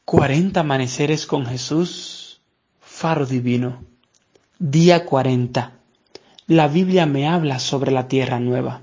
40 amaneceres con Jesús, faro divino. Día 40. La Biblia me habla sobre la tierra nueva.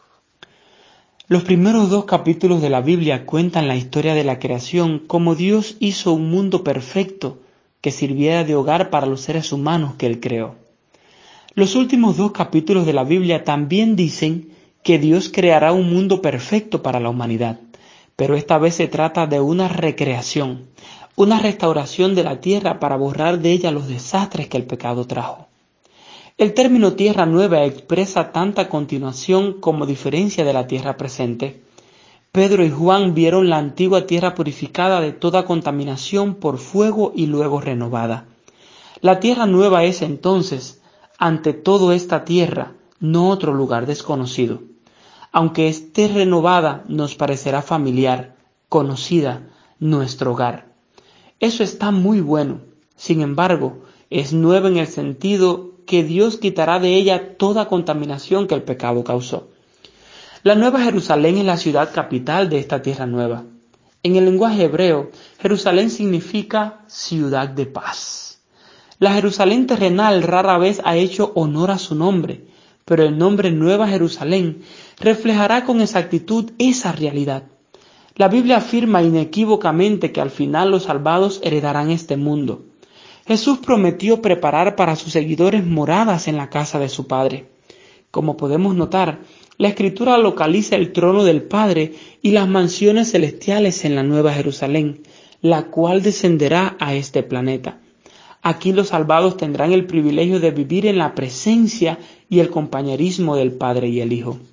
Los primeros 2 capítulos de la Biblia cuentan la historia de la creación, cómo Dios hizo un mundo perfecto que sirviera de hogar para los seres humanos que Él creó. Los últimos 2 capítulos de la Biblia también dicen que Dios creará un mundo perfecto para la humanidad, pero esta vez se trata de una recreación, una restauración de la tierra para borrar de ella los desastres que el pecado trajo. El término tierra nueva expresa tanta continuación como diferencia de la tierra presente. Pedro y Juan vieron la antigua tierra purificada de toda contaminación por fuego y luego renovada. La tierra nueva es entonces, ante todo esta tierra, no otro lugar desconocido. Aunque esté renovada, nos parecerá familiar, conocida, nuestro hogar. Eso está muy bueno. Sin embargo, es nueva en el sentido que Dios quitará de ella toda contaminación que el pecado causó. La Nueva Jerusalén es la ciudad capital de esta tierra nueva. En el lenguaje hebreo, Jerusalén significa ciudad de paz. La Jerusalén terrenal rara vez ha hecho honor a su nombre, pero el nombre Nueva Jerusalén reflejará con exactitud esa realidad. La Biblia afirma inequívocamente que al final los salvados heredarán este mundo. Jesús prometió preparar para sus seguidores moradas en la casa de su Padre. Como podemos notar, la Escritura localiza el trono del Padre y las mansiones celestiales en la Nueva Jerusalén, la cual descenderá a este planeta. Aquí los salvados tendrán el privilegio de vivir en la presencia y el compañerismo del Padre y el Hijo.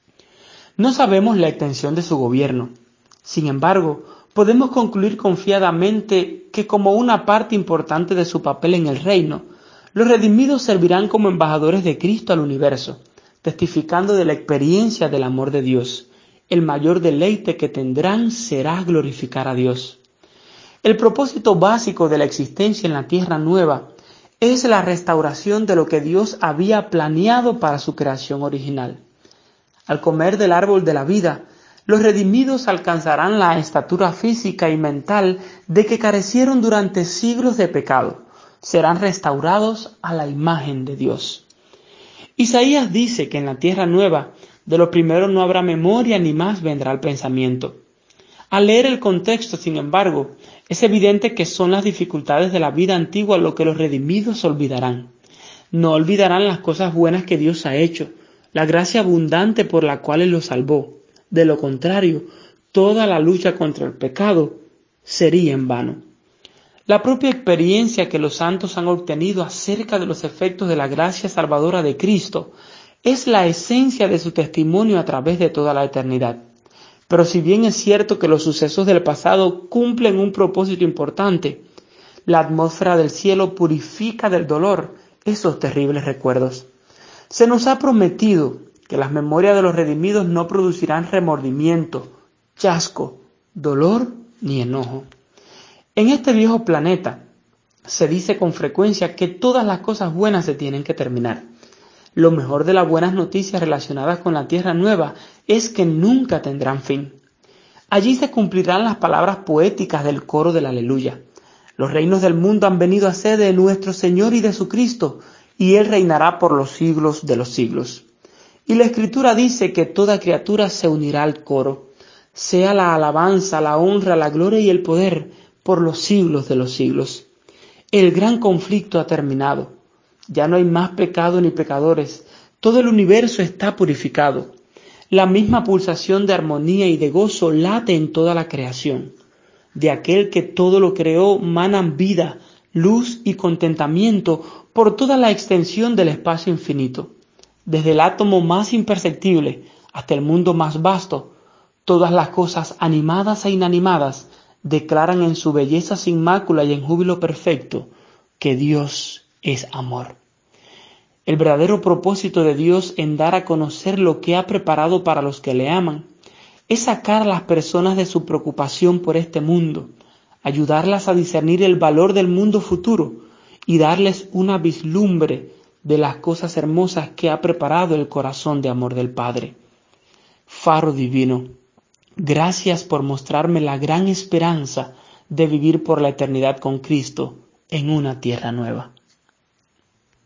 No sabemos la extensión de su gobierno. Sin embargo, podemos concluir confiadamente que como una parte importante de su papel en el reino, los redimidos servirán como embajadores de Cristo al universo, testificando de la experiencia del amor de Dios. El mayor deleite que tendrán será glorificar a Dios. El propósito básico de la existencia en la tierra nueva es la restauración de lo que Dios había planeado para su creación original. Al comer del árbol de la vida, los redimidos alcanzarán la estatura física y mental de que carecieron durante siglos de pecado. Serán restaurados a la imagen de Dios. Isaías dice que en la tierra nueva, de lo primero no habrá memoria ni más vendrá el pensamiento. Al leer el contexto, sin embargo, es evidente que son las dificultades de la vida antigua lo que los redimidos olvidarán. No olvidarán las cosas buenas que Dios ha hecho, la gracia abundante por la cual Él los salvó. De lo contrario, toda la lucha contra el pecado sería en vano. La propia experiencia que los santos han obtenido acerca de los efectos de la gracia salvadora de Cristo es la esencia de su testimonio a través de toda la eternidad. Pero si bien es cierto que los sucesos del pasado cumplen un propósito importante, la atmósfera del cielo purifica del dolor esos terribles recuerdos. Se nos ha prometido que las memorias de los redimidos no producirán remordimiento, chasco, dolor ni enojo. En este viejo planeta se dice con frecuencia que todas las cosas buenas se tienen que terminar. Lo mejor de las buenas noticias relacionadas con la tierra nueva es que nunca tendrán fin. Allí se cumplirán las palabras poéticas del coro del Aleluya. Los reinos del mundo han venido a ser de nuestro Señor y de su Cristo, y Él reinará por los siglos de los siglos. Y la Escritura dice que toda criatura se unirá al coro, sea la alabanza, la honra, la gloria y el poder por los siglos de los siglos. El gran conflicto ha terminado. Ya no hay más pecado ni pecadores. Todo el universo está purificado. La misma pulsación de armonía y de gozo late en toda la creación. De aquel que todo lo creó manan vida, luz y contentamiento por toda la extensión del espacio infinito. Desde el átomo más imperceptible hasta el mundo más vasto, todas las cosas animadas e inanimadas declaran en su belleza sin mácula y en júbilo perfecto que Dios es amor. El verdadero propósito de Dios en dar a conocer lo que ha preparado para los que le aman es sacar a las personas de su preocupación por este mundo, ayudarlas a discernir el valor del mundo futuro y darles una vislumbre de las cosas hermosas que ha preparado el corazón de amor del Padre. Faro divino, gracias por mostrarme la gran esperanza de vivir por la eternidad con Cristo en una tierra nueva.